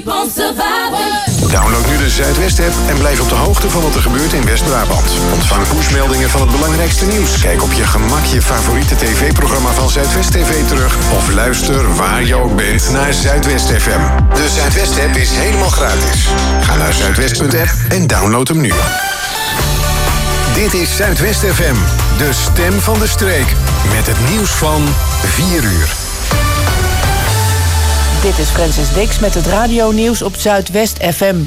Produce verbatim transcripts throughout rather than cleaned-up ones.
won't survive. Download nu de Zuidwest-app en blijf op de hoogte van wat er gebeurt in West-Brabant. Ontvang pushmeldingen van het belangrijkste nieuws. Kijk op je gemak je favoriete tv-programma van Zuidwest T V terug. Of luister waar je ook bent naar Zuidwest F M. De Zuidwest-app is helemaal gratis. Ga naar zuidwest punt app en download hem nu. Dit is Zuidwest F M, de stem van de streek. Met het nieuws van vier uur. Dit is Francis Dix met het radionieuws op Zuidwest F M.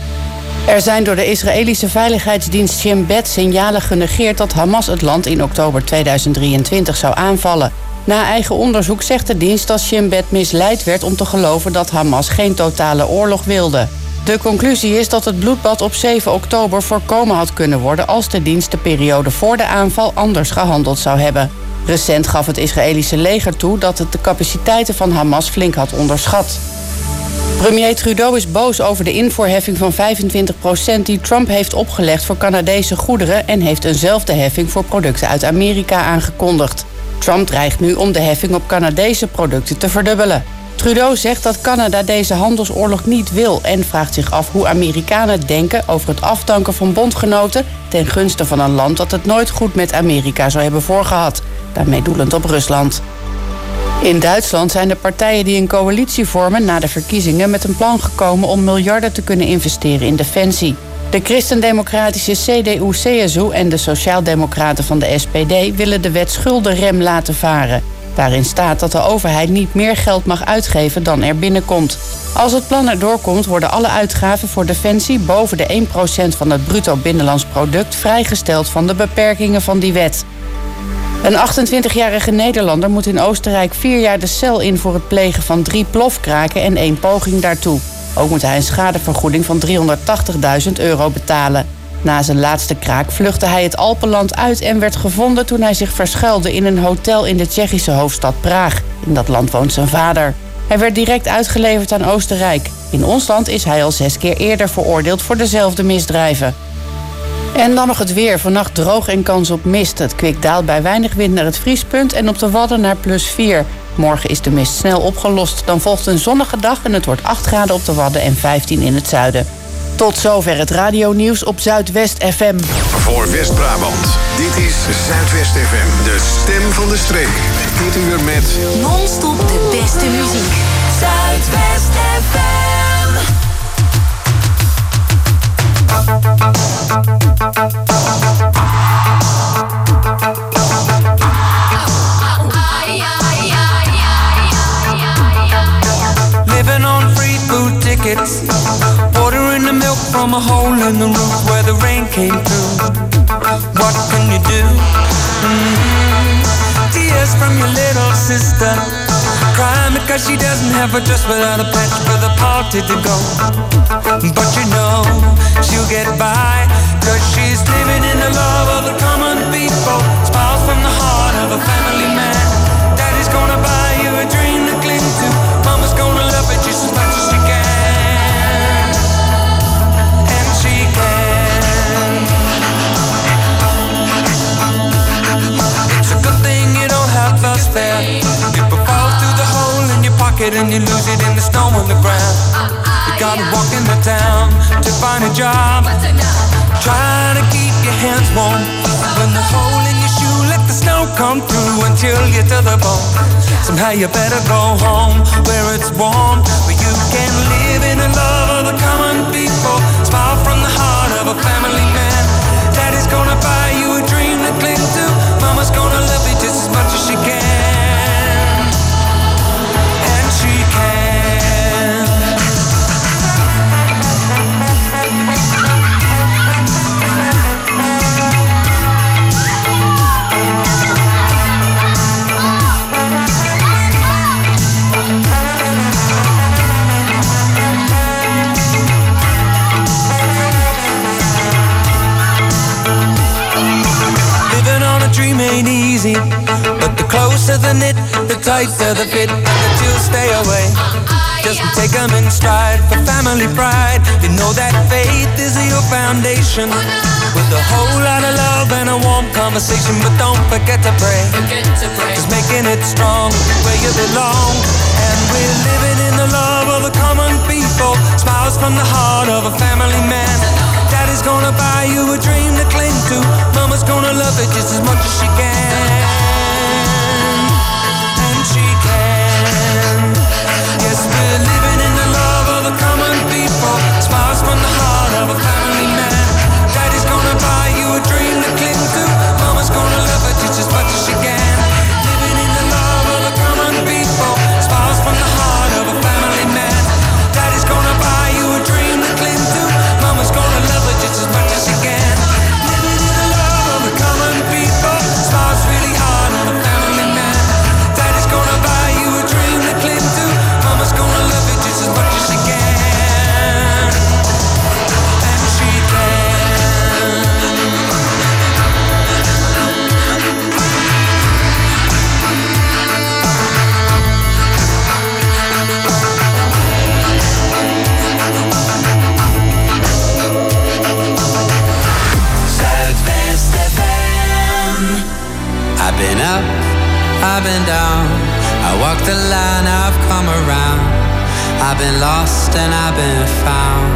Er zijn door de Israëlische veiligheidsdienst Shin Bet signalen genegeerd dat Hamas het land in oktober tweeduizend drieëntwintig zou aanvallen. Na eigen onderzoek zegt de dienst dat Shin Bet misleid werd om te geloven dat Hamas geen totale oorlog wilde. De conclusie is dat het bloedbad op zeven oktober voorkomen had kunnen worden als de dienst de periode voor de aanval anders gehandeld zou hebben. Recent gaf het Israëlische leger toe dat het de capaciteiten van Hamas flink had onderschat. Premier Trudeau is boos over de invoerheffing van vijfentwintig procent die Trump heeft opgelegd voor Canadese goederen en heeft eenzelfde heffing voor producten uit Amerika aangekondigd. Trump dreigt nu om de heffing op Canadese producten te verdubbelen. Trudeau zegt dat Canada deze handelsoorlog niet wil en vraagt zich af hoe Amerikanen denken over het afdanken van bondgenoten ten gunste van een land dat het nooit goed met Amerika zou hebben voorgehad, daarmee doelend op Rusland. In Duitsland zijn de partijen die een coalitie vormen na de verkiezingen met een plan gekomen om miljarden te kunnen investeren in defensie. De christendemocratische C D U C S U en de sociaaldemocraten van de S P D willen de wet schuldenrem laten varen. Daarin staat dat de overheid niet meer geld mag uitgeven dan er binnenkomt. Als het plan erdoor komt, worden alle uitgaven voor defensie boven de één procent van het bruto binnenlands product vrijgesteld van de beperkingen van die wet. Een achtentwintigjarige Nederlander moet in Oostenrijk vier jaar de cel in voor het plegen van drie plofkraken en één poging daartoe. Ook moet hij een schadevergoeding van driehonderdtachtigduizend euro betalen. Na zijn laatste kraak vluchtte hij het Alpenland uit en werd gevonden toen hij zich verschuilde in een hotel in de Tsjechische hoofdstad Praag. In dat land woont zijn vader. Hij werd direct uitgeleverd aan Oostenrijk. In ons land is hij al zes keer eerder veroordeeld voor dezelfde misdrijven. En dan nog het weer. Vannacht droog en kans op mist. Het kwik daalt bij weinig wind naar het vriespunt en op de Wadden naar plus vier. Morgen is de mist snel opgelost. Dan volgt een zonnige dag en het wordt acht graden op de Wadden en vijftien in het zuiden. Tot zover het radionieuws op Zuidwest F M. Voor West-Brabant, dit is Zuidwest F M, de stem van de streek. Dit uur met Non-stop de beste muziek. Zuidwest F M. Living on free food tickets, water in the milk from a hole in the roof where the rain came through. What can you do? Mm-hmm. Tears from your little sister, crying because she doesn't have a dress without a patch for the party to go. But you know she'll get by, cause she's living in the love of the common people. Smiles from the heart of a family man. Daddy's gonna buy you a dream to cling to. Mama's gonna love it just as much as she can. And she can. It's a good thing you don't have the spare. People fall through the hole in your pocket and you lose it in the snow on the ground. You gotta walk in the town to find a job. Try to keep your hands warm. When the hole in your shoe, let the snow come through until you're to the bone. Somehow you better go home where it's warm, where you can live in the love of the common people. Smile from the heart of a family man. Daddy's gonna buy you a dream to cling to. Mama's gonna love you just as much as she can. And she can. Dream ain't easy, but the closer the knit, the tighter the fit, and the chills stay away. Just take them in stride for family pride. You know that faith is your foundation, with a whole lot of love and a warm conversation. But don't forget to pray, just making it strong where you belong. And we're living in the love of the common people, smiles from the heart of a family man. Daddy's gonna buy you a dream to cling to, Mama's gonna love it just as much as she can. And she can. Yes, we're living in the love of the common people, smiles from the heart of a family man. Daddy's gonna buy you a dream to cling to, Mama's gonna love it just as much as she can. Living in the love of the common people, smiles from the heart of a family man. Daddy's gonna buy you a dream to cling to, Mama's gonna love it just as much as she can. Living in the love of the common people, smiles really hard on a family man. Daddy's gonna buy you a dream to cling to, Mama's gonna love it just as much as she can. And she can. Zuidwest F M. I've been up, I've been down, I walked the line, I've come around. I've been lost and I've been found.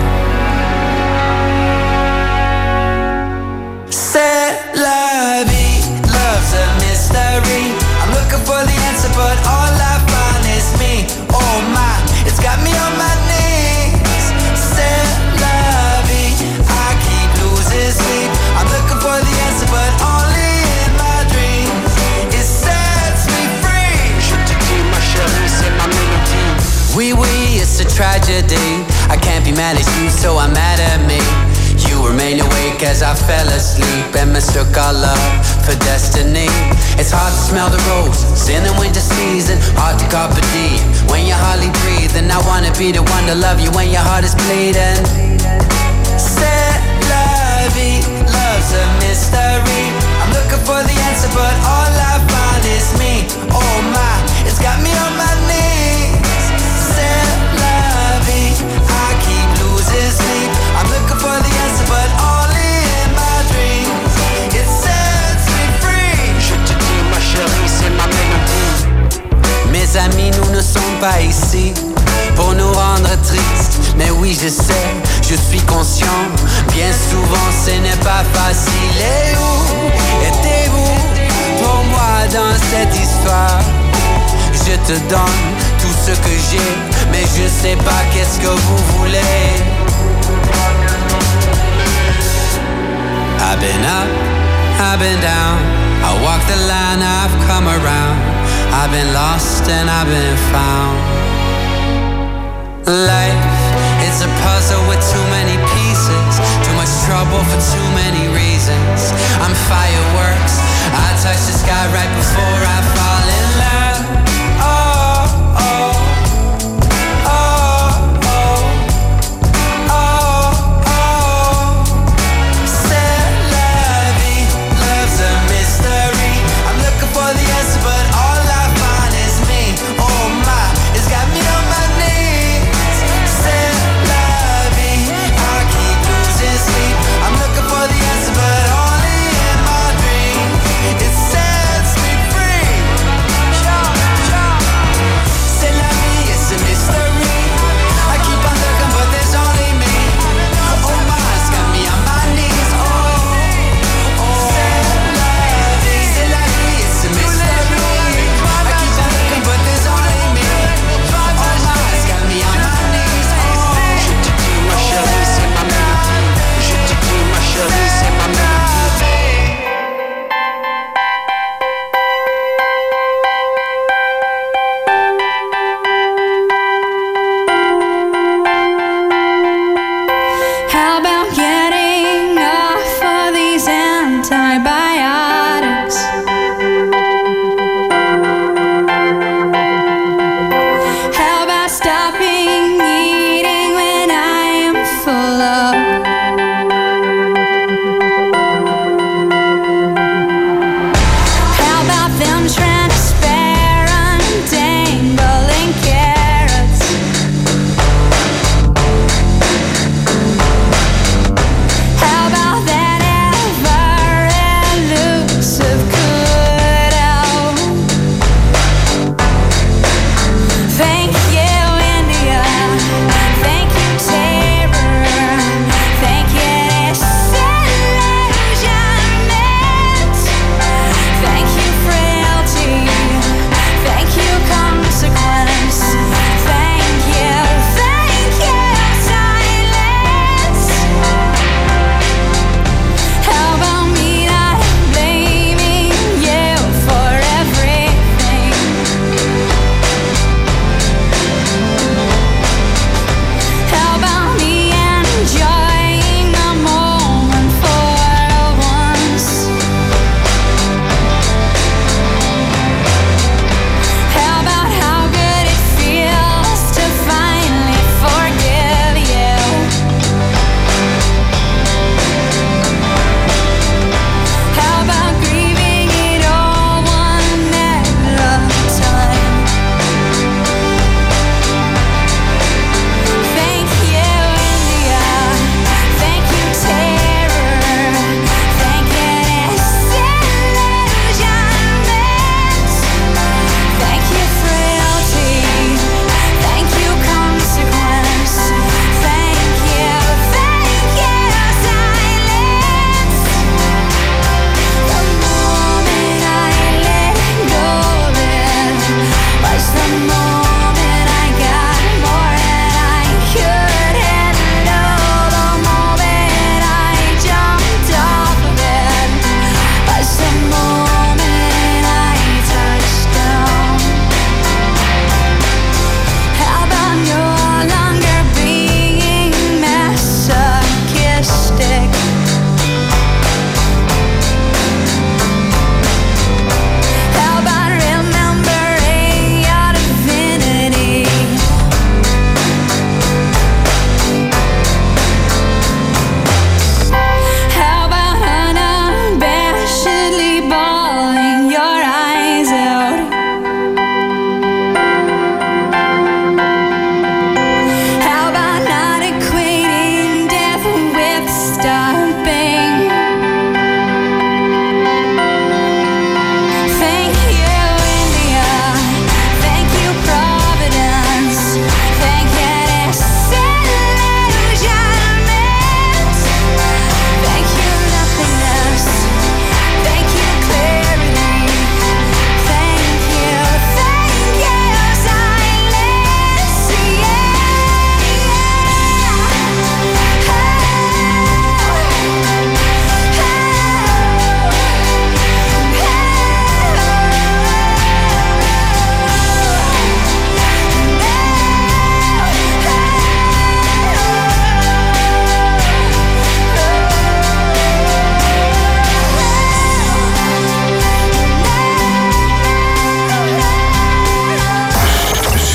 C'est la vie, love's a mystery. I'm looking for the answer, but all I find is me. Oh my, it's got me on my knees. C'est la vie, I keep losing sleep. I'm looking for the answer, but only in my dreams. It sets me free. Je te dis ma chérie, c'est ma mélodie. Oui, oui, it's a tragedy. I can't be mad at you, so I'm mad at me. You remain awake as I fell asleep and mistook our love for destiny. It's hard to smell the roses in the winter season, hard to carpe diem when you're hardly breathing. I wanna be the one to love you when your heart is bleeding. C'est la vie, love's a mystery. I'm looking for the answer, but all I find is me. Oh my, it's got me on my knees. C'est la vie, I keep losing sleep. I'm looking for the answer, but only in my dreams. It sets me free. Je te dis ma chérie, c'est ma mélodie. Mes amis, nous ne sommes pas ici pour nous rendre tristes. Mais oui, je sais, je suis conscient. Bien souvent, ce n'est pas facile. Et où étiez-vous pour moi dans cette histoire? Je te donne tout ce que j'ai, mais je sais pas qu'est-ce que vous voulez. I've been up, I've been down, I walked the line, I've come around. I've been lost and I've been found. Life, it's a puzzle with too many pieces, too much trouble for too many reasons. I'm fireworks, I touch the sky right before I fall in love. Oh, oh, oh, oh, oh, oh. C'est la vie, love's a mystery. I'm looking for the answer, but all I find is me. Oh my, it's got me on my knees. C'est la vie, I keep losing sleep. I'm looking for the answer, but only in my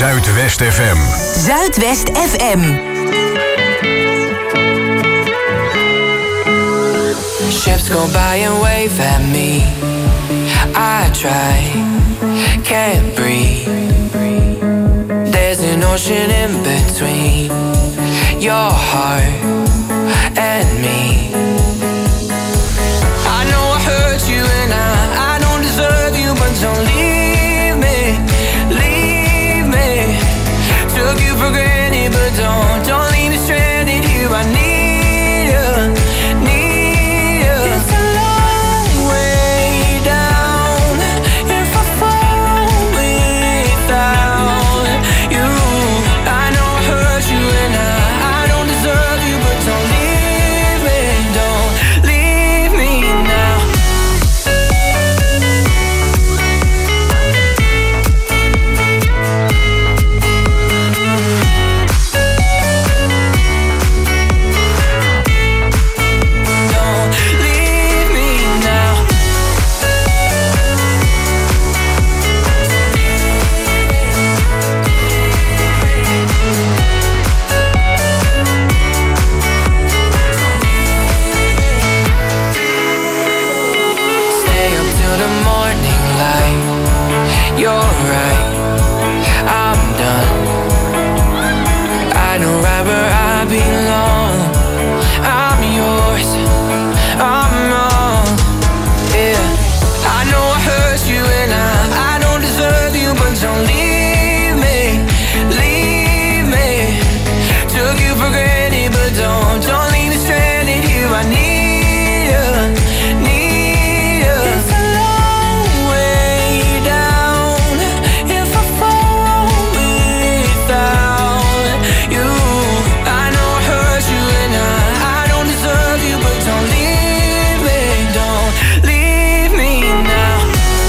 Zuidwest F M. Zuidwest F M. Ships go by and wave at me. I try, can't breathe. There's an ocean in between your heart and me. I know I hurt you and I, I don't deserve you, but don't leave me, leave me. Took you for granted, but don't, don't leave me stranded here. I need you, need you. It's a long way down if I fall without you. I know I hurt you and I, I don't deserve you, but don't leave me, don't leave me now. You're right, I'm done. I know right where I belong. I'm yours, I'm wrong. Yeah, I know I hurt you and I, I don't deserve you, but don't leave me, leave me. Took you for granted, but don't, don't leave me stranded here. I need you, need you. It's a long way down if I fall without you. I know I hurt you and I, I don't deserve you, but don't leave me, don't leave me now.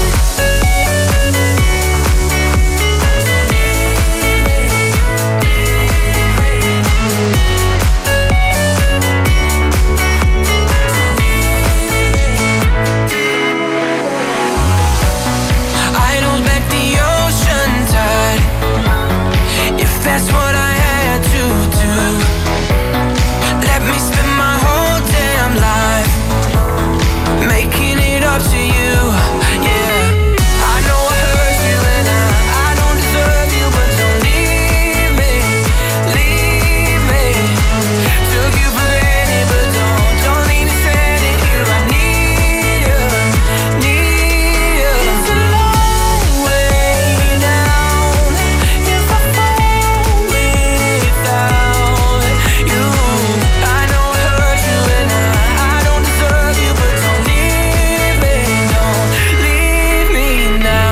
I don't bet the ocean tide if that's what I had to do. Let me spend my whole damn life making it up to you. Yeah, I know I hurt you and I, I don't deserve you, but don't leave me, leave me. Took you for granted, but don't, don't leave me stranded here. I need you, need you. It's a long way down if I fall without you. I know I hurt you and I, I don't deserve you, but don't leave me, don't leave me now.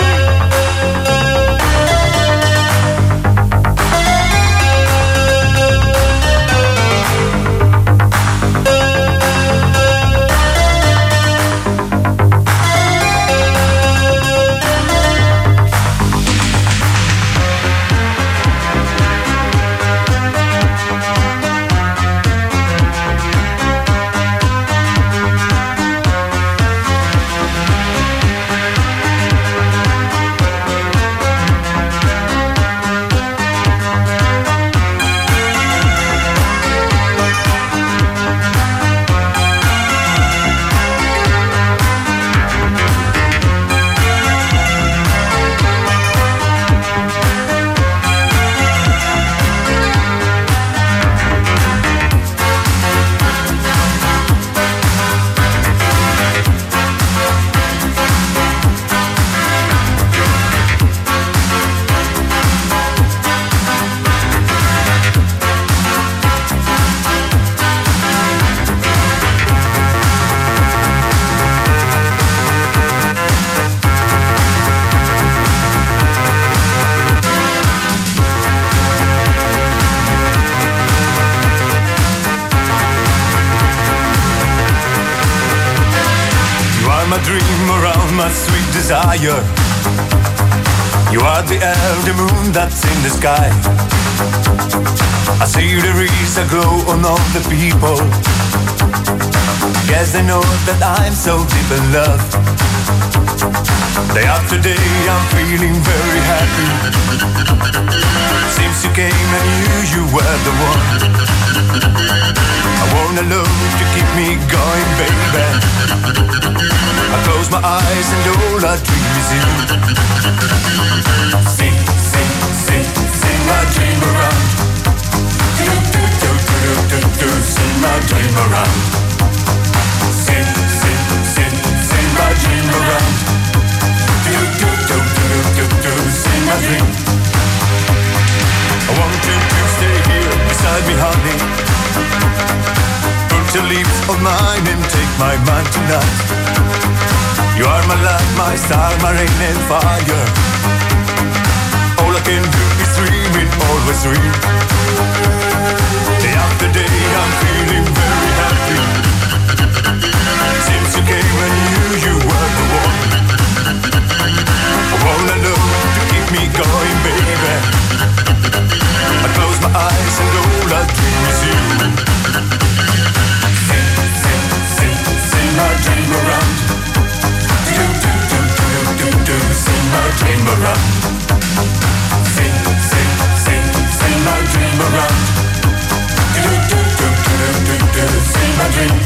You are my dream around my sweet desire. You are the air, the moon that's in the sky. I see there is a glow on all the people. Guess they know that I'm so deep in love. Day after day I'm feeling very happy. Since you came I knew you were the one. I want a love to keep me going, baby. I close my eyes and all I dream is you. Sing, sing, sing, sing my dream around. Do, do, do, do, do, do, sing my dream around. Sing, sing, sing, sing my dream around. Do, do, do, do, do, do, sing my dream. I want you to stay here beside me, honey. Put your lips on mine and take my mind tonight. You are my light, my star, my rain and fire. All I can do is dream it, always dream. Day after day I'm feeling very happy. Since you came I knew you were the one. I want a love to keep me going, baby. I close my eyes and all I dream is you. Sing, sing, sing, sing my dream around. Do, do, do, do, do, do, sing my dream around. Sing, sing, sing, sing my dream around. Do, do, do, do, do, do, sing my dream.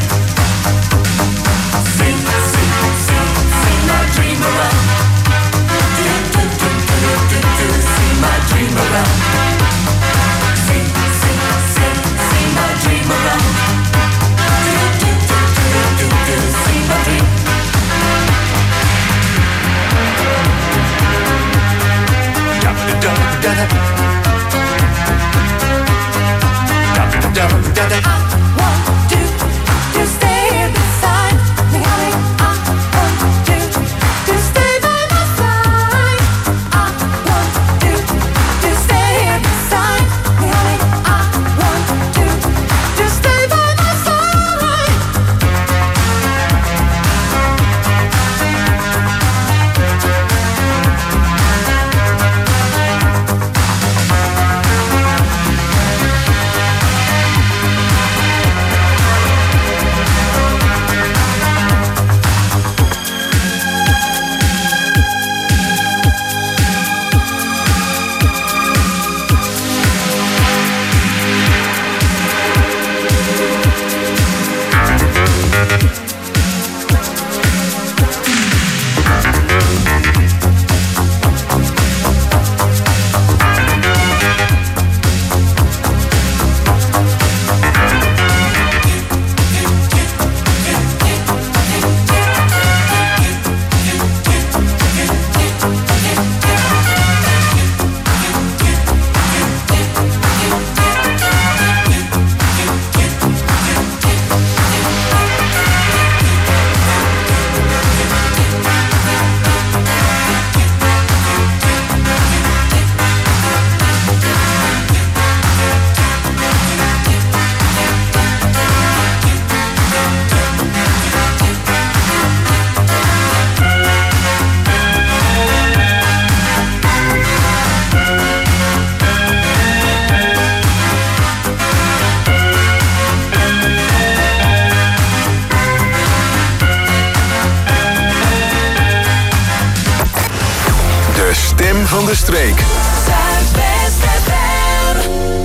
Sing, sing, sing, sing my dream around. Do, do, do, do, do, do, sing my dream around. Sing, sing, sing, sing my dream around. Do, do, do, do, do, do, sing my dream. Da da da da da. Da da da da. I want you to stay beside me, honey. I want you to stay by my side. I want you to stay beside me, honey. I want you to stay by my side. Van de streek. Zuidwest F M.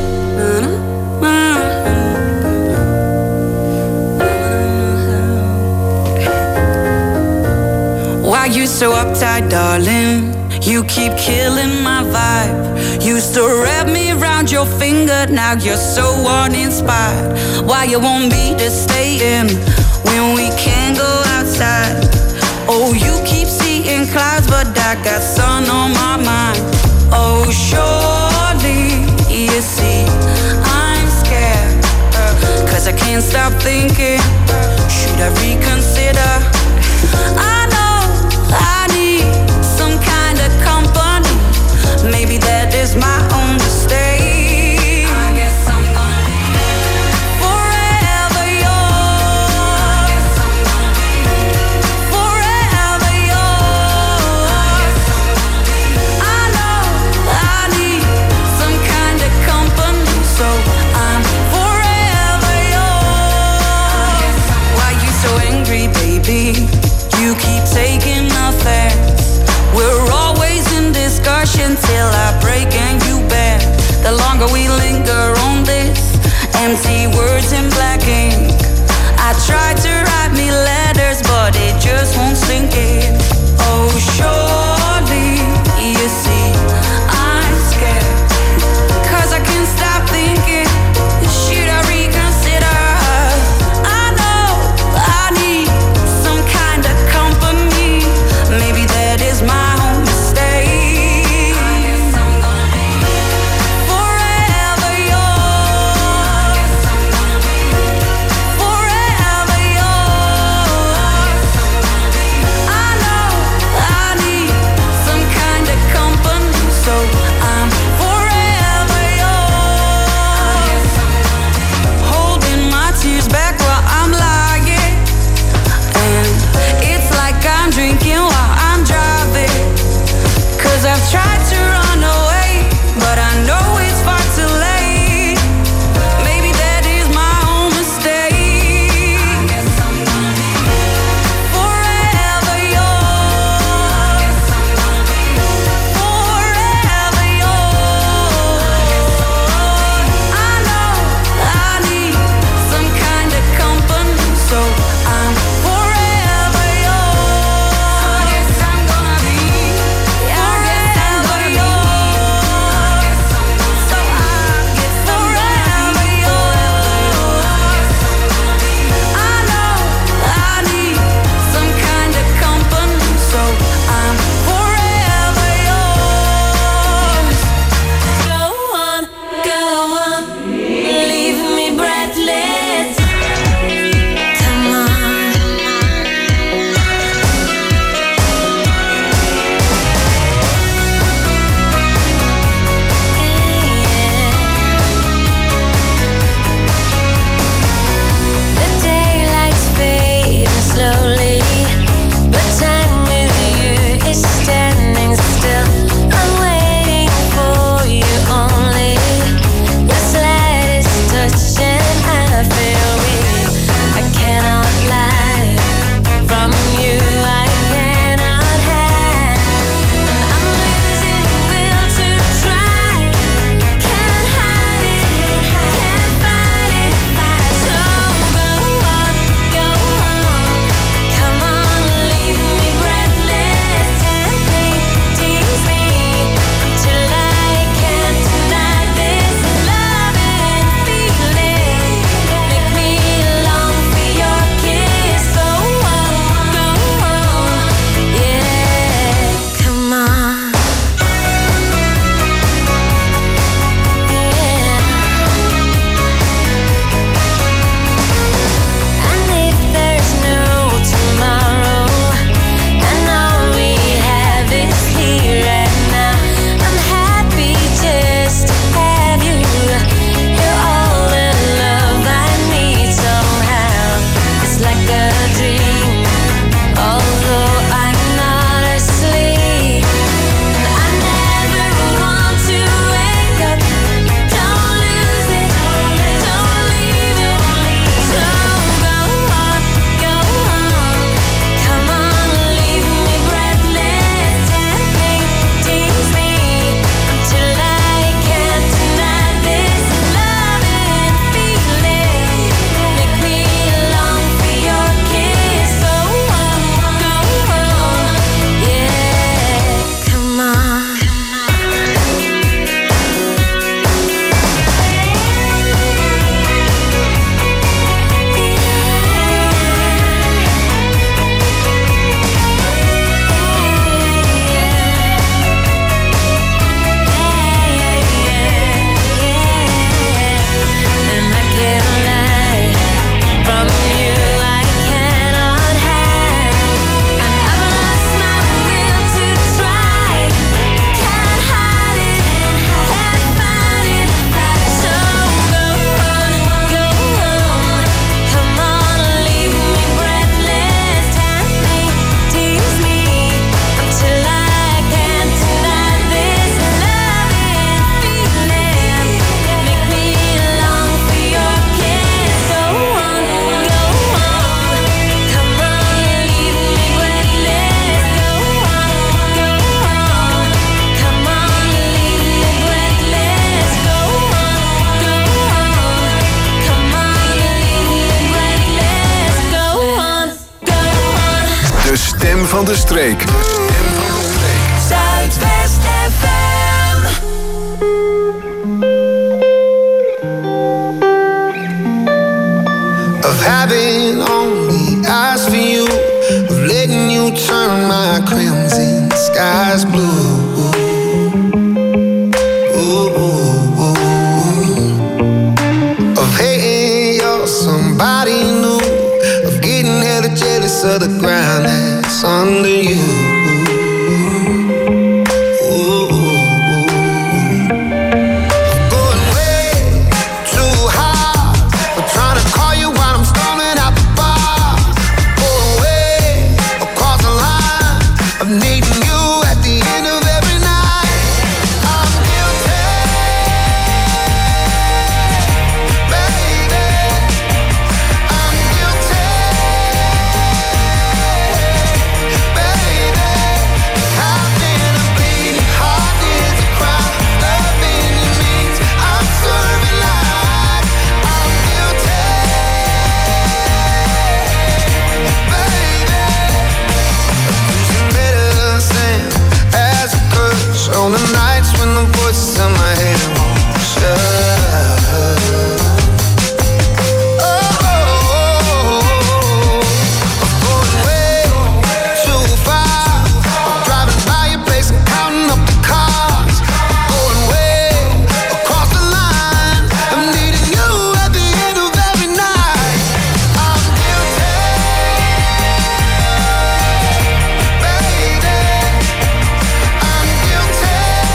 Why you so uptight, darling? You keep killing my vibe. Used to wrap me around your finger, now you're so uninspired. Why you want me to stay in when we can't go outside? Oh, you keep seeing clouds, but I got sun on my mind. Oh, surely you see I'm scared, uh, cause I can't stop thinking, should I reconsider? I know I need some kind of company. Maybe that is my own mistake. empty words in black ink. I tried to write me letters, but it just won't sink in. Oh, surely you see I'm scared, 'cause I can't stop thinking, should I reconsider? I know I need some kind of company. Maybe that is my own mistake. I guess I'm gonna be forever yours. I guess I'm gonna be forever de streek. De stem van de streek. Zuidwest F M. Of having only eyes for you, of letting you turn my crimson skies blue. Ooh, ooh, ooh. Of hating you're somebody new, of getting hella jealous of the ground that's under you. On the nights when the voices in my head won't shut. Oh, oh, oh, I'm going way too far. I'm driving by your place and counting up the cars. Going way across the line. I'm needing you at the end of every night. I'm guilty, baby. I'm guilty.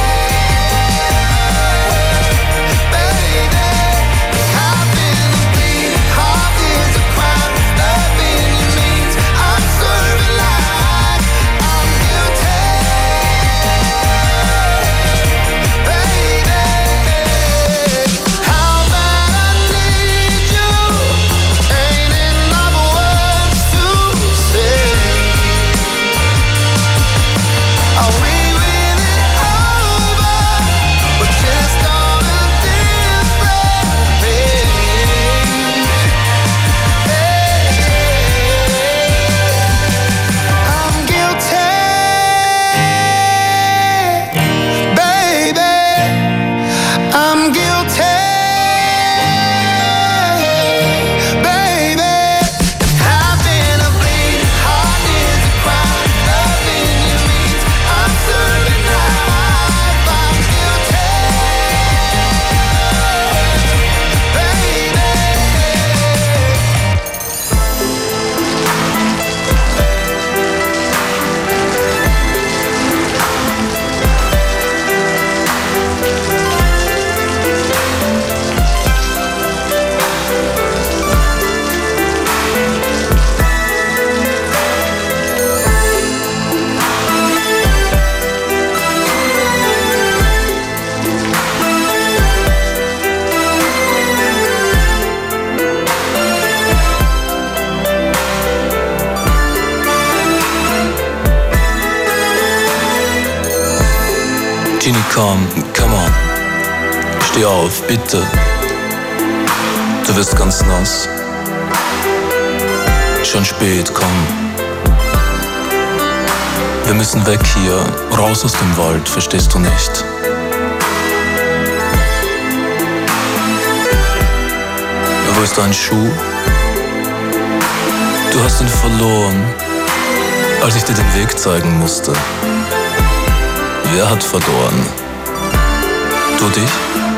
Genie, komm, come on. Steh auf, bitte. Du wirst ganz nass. Schon spät, komm. Wir müssen weg hier, raus aus dem Wald, verstehst du nicht? Wo ist dein Schuh? Du hast ihn verloren, als ich dir den Weg zeigen musste. Wer hat verloren? Du dich?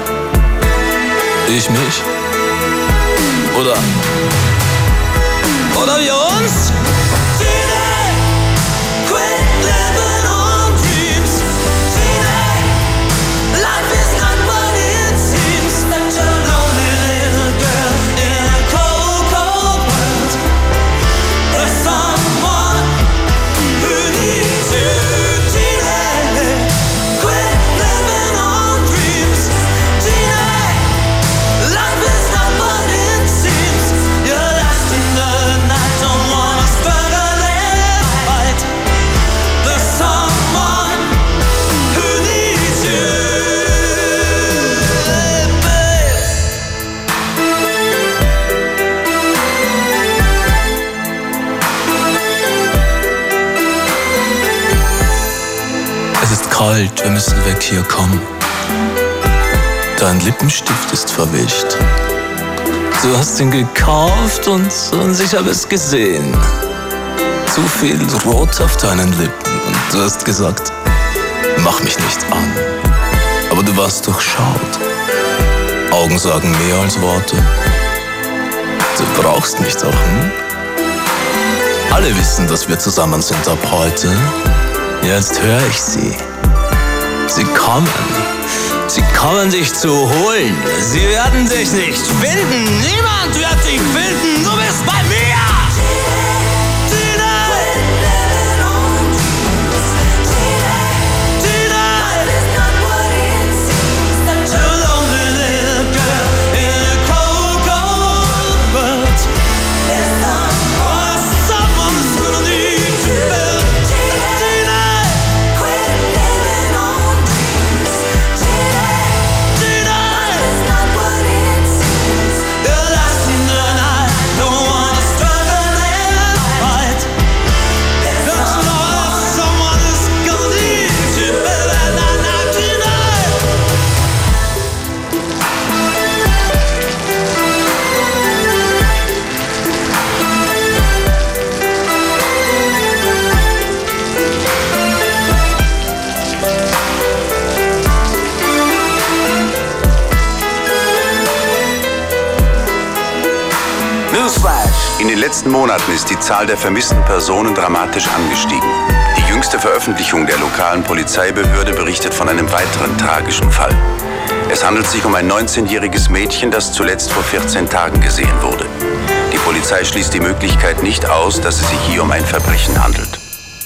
Ich mich? Oder? Oder wir uns? Life is not what it seems. You're lost in the night, don't wanna stop. ist kalt, wir müssen weg hier, komm. Dein Lippenstift ist verwischt. Du hast ihn gekauft und, und ich habe es gesehen. Zu viel Rot auf deinen Lippen und du hast gesagt, mach mich nicht an. Aber du warst durchschaut. Augen sagen mehr als Worte. Du brauchst mich doch, hm? Alle wissen, dass wir zusammen sind ab heute. Jetzt höre ich sie. Sie kommen. Sie kommen dich zu holen. Sie werden dich nicht finden. Niemand wird dich finden. Du bist bei mir. In den letzten Monaten ist die Zahl der vermissten Personen dramatisch angestiegen. Die jüngste Veröffentlichung der lokalen Polizeibehörde berichtet von einem weiteren tragischen Fall. Es handelt sich um ein neunzehnjähriges Mädchen, das zuletzt vor vierzehn Tagen gesehen wurde. Die Polizei schließt die Möglichkeit nicht aus, dass es sich hier um ein Verbrechen handelt.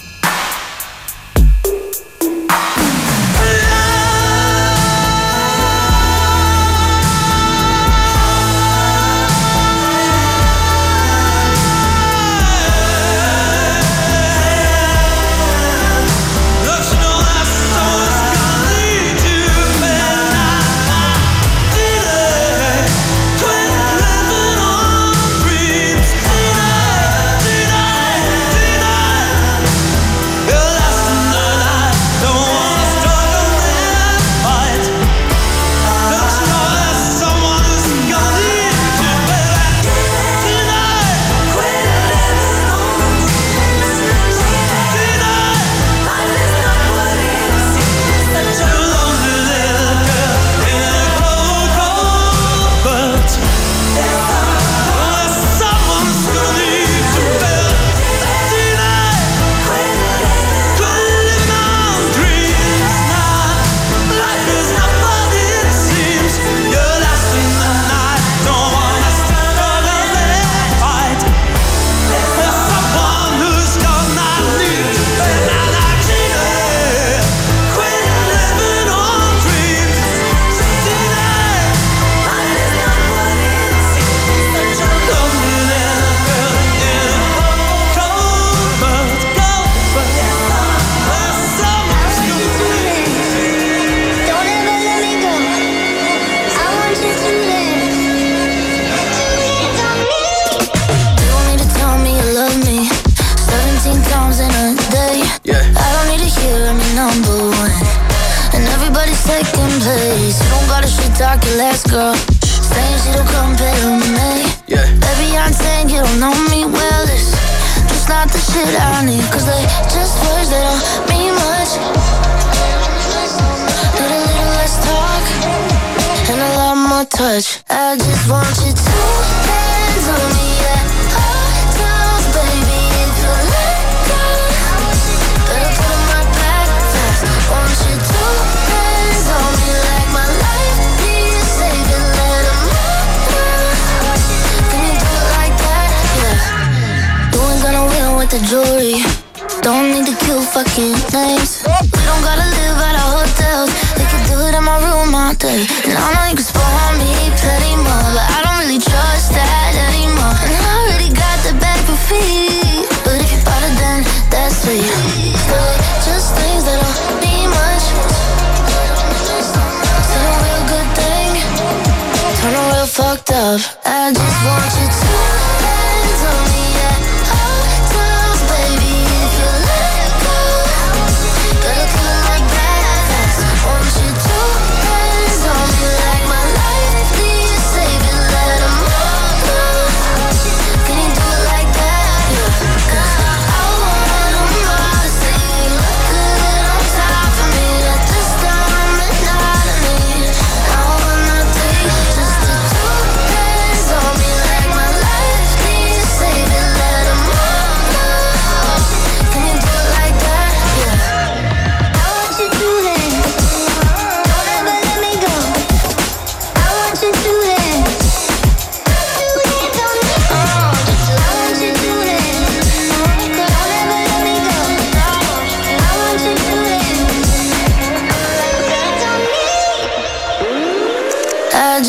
Fucked up. I just want you to hands on me at all times, baby. If you let go, gotta do it like that.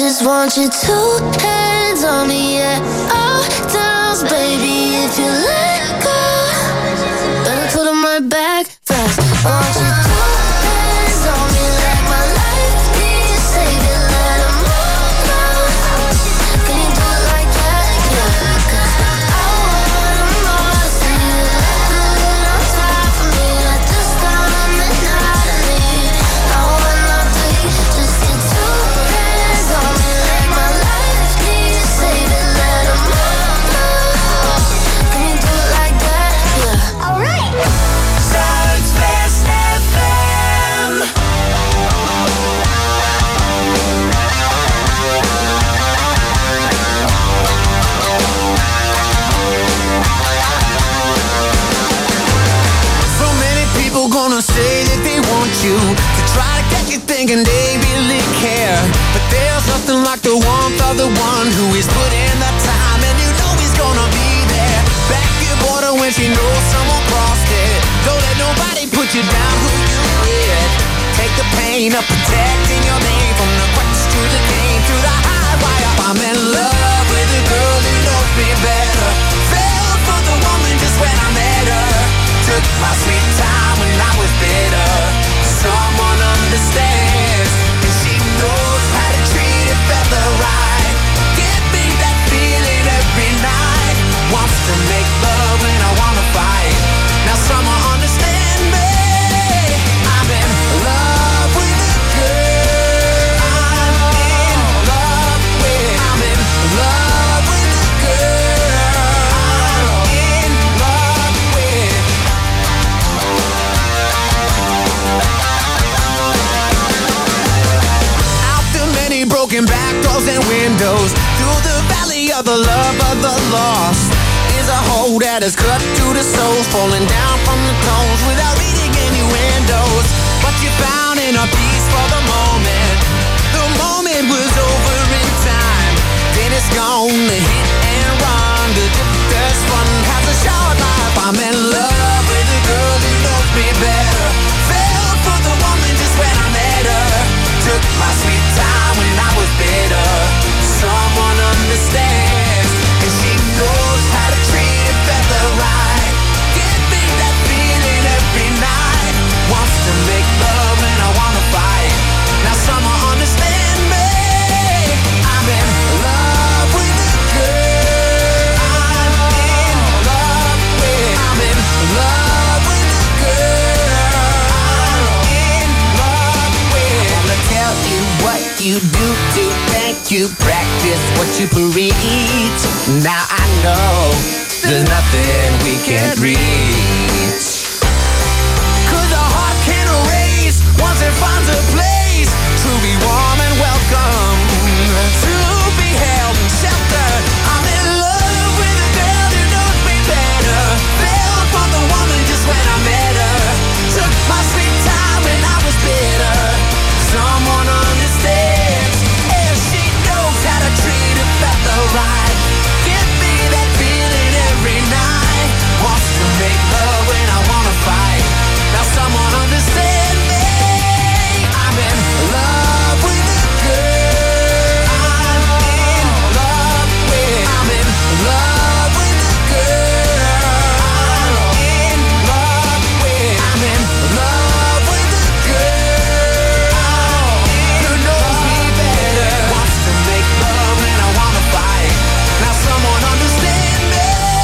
just want you two hands on me, yeah. All downs, baby, if you let go, better put them right back fast. Want you two hands on me like my life needs saving. Let them all know. Can you do it like that? Yeah, 'cause I want them all to see you like good on top of me. At this time and night I need. I want nothing, just your two hands on me like my life needs saving. Let them all know. Can you do it like that? Yeah. Alright. Zuidwest F M. So many people gonna say that they want you, to try to get you thinking they really care. But there's nothing like the warmth of the one who is put in the time, and you know he's gonna be there. Back your border when she knows someone crossed it. Don't let nobody put you down who you with. Take the pain of protecting your name, from the quest to the game, through the high wire. I'm in love with a girl who knows me better. Fell for the woman just when I met her. Took my sweet time when I was bitter. Someone understands, and she knows how to treat a fella right. Give me that feeling every night. Wants to make love when I wanna fight. Now someone understand me. I'm in love with a girl. I'm in love with. I'm in love with a girl. I'm in love with. Out the many broken back doors and windows, through the valley of the love of the lost, is a hole that is cut through the soul, falling down from the tones without reading innuendos. But you found inner peace for the moment. The moment was over in time. Then it's gone, the hit and run. The drifter's fun has a short life. I'm in love with a girl who knows me better. Fell for the woman just when I met her. Took my sweet time when I was bitter. Someone understands, and she knows how to treat a fella right. Give me that feeling every night. Wants to make love when I wanna fight. Now someone understand me. I'm in love with a girl. I'm in love with. I'm in love with a girl. I'm in love with. I wanna tell you what you do to thank you. Practice what you preach. Now I know there's nothing we can't reach. 'Cause a heart can erase once it finds a place to be warm and welcome, to be held and sheltered. I'm in love with a girl who knows me better. Fell for the woman just when I met her. Took my sweet time when I was bitter. Someone understands, and she knows how to treat a fella right. Give me that feeling every night. Wants to make love when I wanna fight. Now someone understand me. I'm in love with a girl. I'm in love with. I'm in love with a girl. I'm in love with. I'm in love with a girl who knows me better. Wants to make love when I wanna fight. Now someone understand me.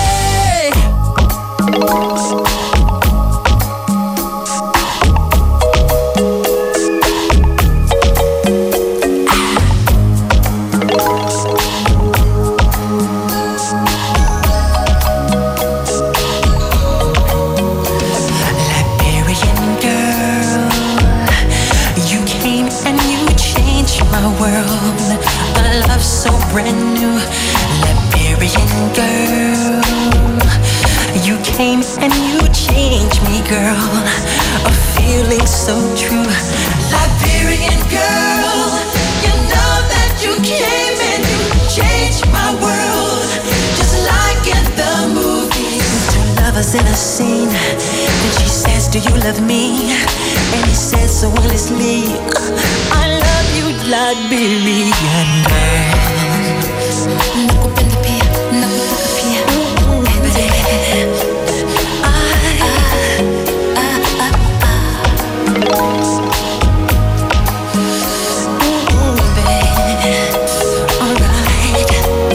Liberian girl, you came and you changed my world. A love so brand new. Liberian girl, you came and you changed me, girl. A feeling so true. Liberian girl, you know that you came and you changed my world. Just like in the movies, two lovers in a scene. Then she says do you love me? And he says so honestly, I love you, Liberian girl. Nakupenda pia, nakutaka pia, baby. I, I, I, I, ooh, baby. Alright,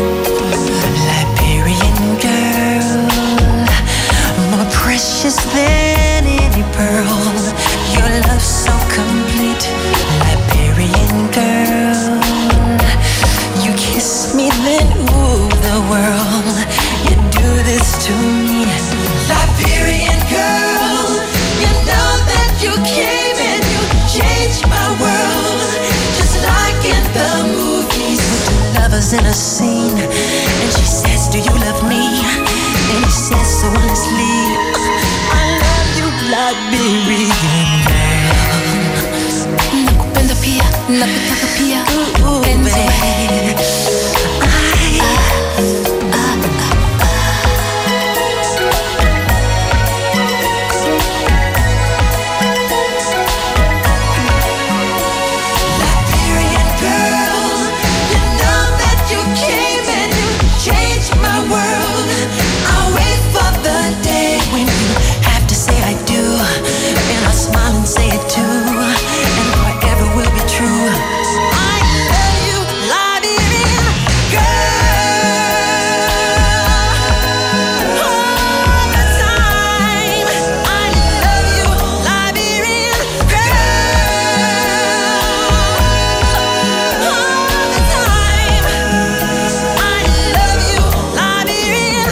Liberian girl, more precious than any pearl. Your love's so complete, Liberian girl. You kiss me, then ooh, the world. You do this to me, Liberian girl. You know that you came and you changed my world, just like in the movies. With the lovers in a scene, and she says, do you love me? And he says so honestly, I love you, Liberian girl. Nakupenda pia, nakutaka pia, penzi. Liberian girl, you know that you came and you changed my world. I'll wait for the day when you have to say I do, and I'll smile and say it too, and forever will be true. I love you, Liberian girl. All the time. I love you, Liberian girl. All the time. I love you, Liberian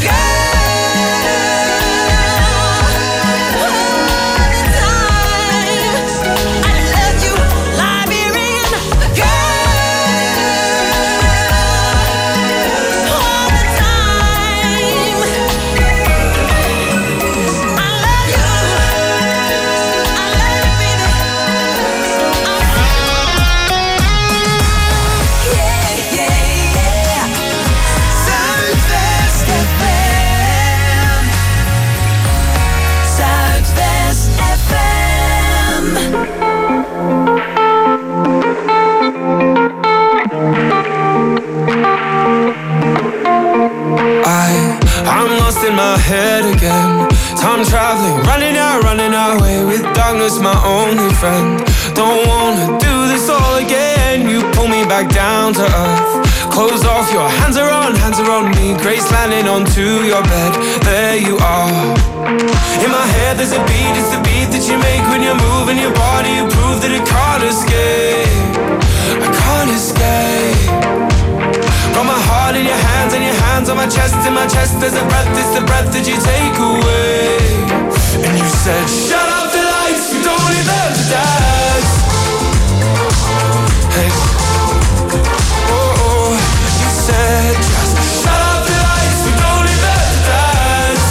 in my head again. Time traveling, running out, running away with darkness, my only friend. Don't wanna do this all again. You pull me back down to earth. Clothes off, your hands are on, hands are on me. Grace landing onto your bed. There you are. In my head there's a beat, it's the beat that you make when you're moving your body. You prove that it can't escape. I can't escape. Got my heart in your hands and your hands on my chest. In my chest there's a breath, it's the breath that you take away. And you said, shut up the lights, we don't need them to dance. Hey, oh, oh, you said, just shut up the lights, we don't need them to dance.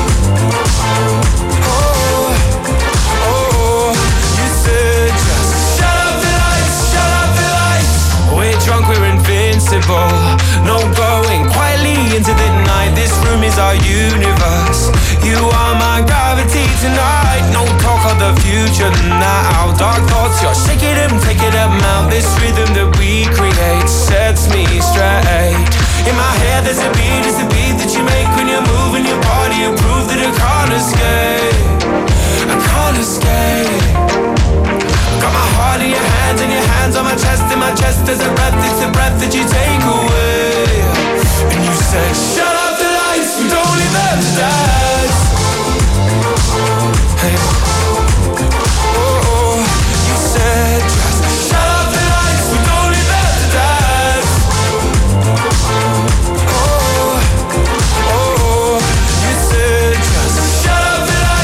Oh, oh, oh, you said, just shut up the lights, shut up the lights. We're drunk, we're invincible. No going quietly into the night. This room is our universe. You are my gravity tonight. No talk of the future now. Dark thoughts, you're shaking them, taking them out. This rhythm that we create sets me straight. In my head there's a beat, it's the beat that you make when you're moving your body. You prove that I can't escape. I can't escape. Got my heart in your hands and your hands on my chest. In my chest there's a breath, it's the breath that you take away. And you said, shut up the lights, we don't need them to dance. Hey, oh, oh, you said, just shut up the lights, we don't need them to dance. Oh, oh, oh, you said, just shut up the lights.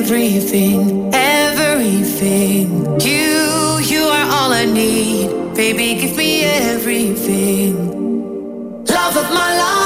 everything, everything. You, you are all I need. Baby, give me everything. Love of my life.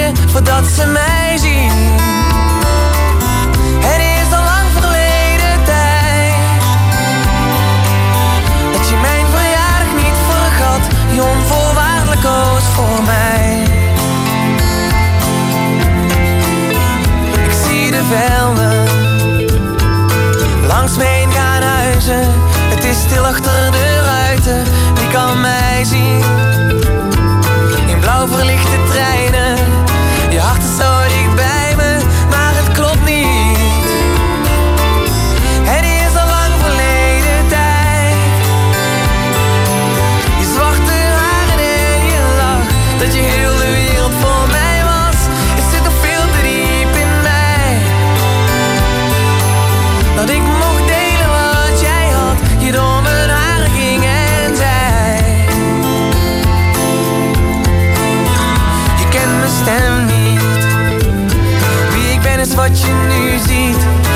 wachten voordat ze mij zien. Het is al lang verleden tijd dat je mijn verjaardag niet vergat, je onvoorwaardelijk koos voor mij. Ik zie de velden langs me heen gaan huizen. Het is stil achter de ruiten, wie kan mij zien? In blauw verlichte treinen, je hart is zo dicht bij me, maar het klopt niet. Het is al lang verleden tijd. Je zwarte haren en je lach, dat je heel de wereld voor mij was. Het zit nog veel te diep in mij, dat ik mocht delen wat jij had, je door mijn haren ging en zei. Je kent mijn stem niet, wie ik ben is wat je nu ziet.